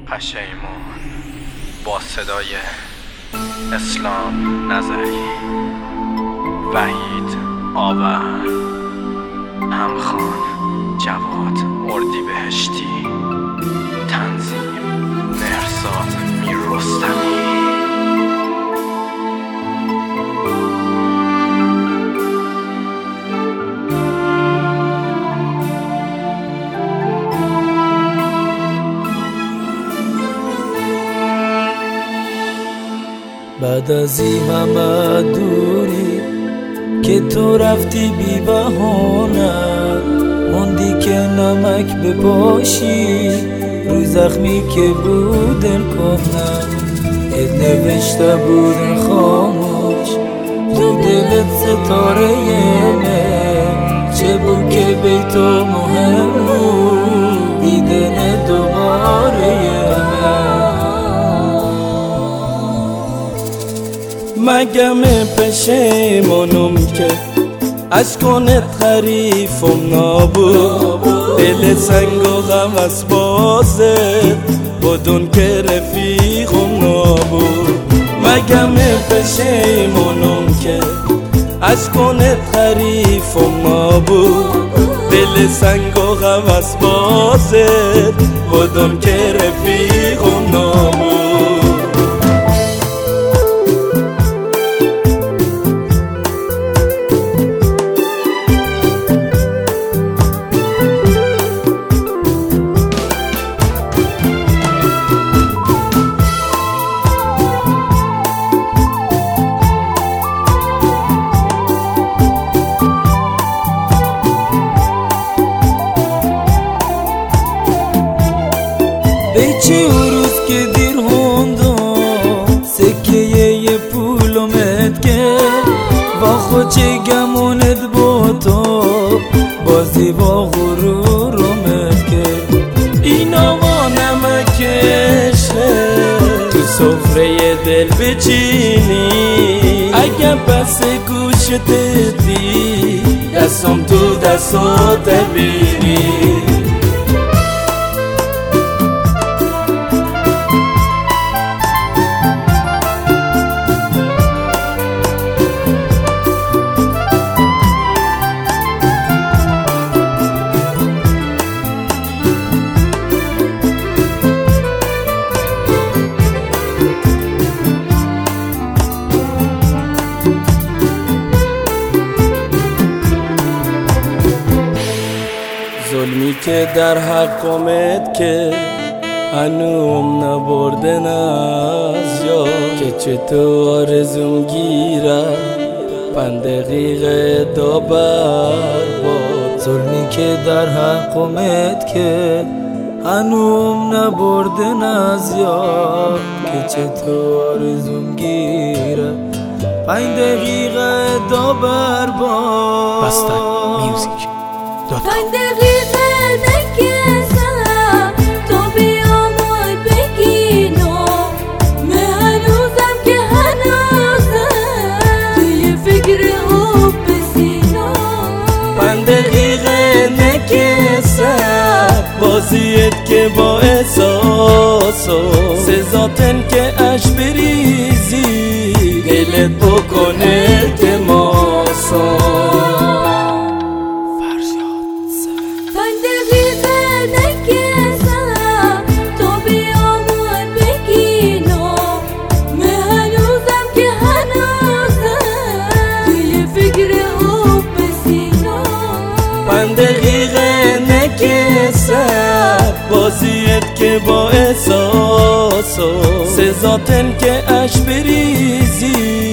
پشیمون با صدای اسلام نظری، وحید آون، همخوان جواد اردیبهشتی، تنظیم مهرزاد میررستمی. بعد از این همه دوری که تو رفتی بی بهانه، موندی که نمک بپاشی روی زخمی که بود دل کنه. ات نوشته بود خاموش تو دلت ستاره من، چه بود که بی تو مهم بود دیدن دوباره مگم پشیمونم که اشکانت حریفم نابود، دل سنگ و غم از بازه بدون که رفیقم نابود. مگم پشیمونم که اشکانت حریفم نابود، دل سنگ و غم از بازه بدون که رفیقم نابود. چه روز که دیر هوندم سکه یه پولمت که با خود چه گمونت با تو بازی با غرورمت که اینا با نمکشه تو سفره دل بچینی. اگه پس گوشت دی دستم تو دستات بینی. ظلمی که در حقمت که هنوم نبردن از یا که چطور آرزوم گیره 5 دقیقه دابر باد. ظلمی که در حقمت که هنوم نبردن از یا که چطور آرزوم گیره 5 دقیقه دابر باد. بسته میوزیک 5 دقیقه نکشم تو بیامای بگینو، من هنوزم که هنوزم توی فکر او بسینو. 5 دقیقه نکشم بازیت که با احساسو سزاتن که اش بریزی دلت بکنه تماسو. بازیت که با احساسو سزاتن که اش بریزی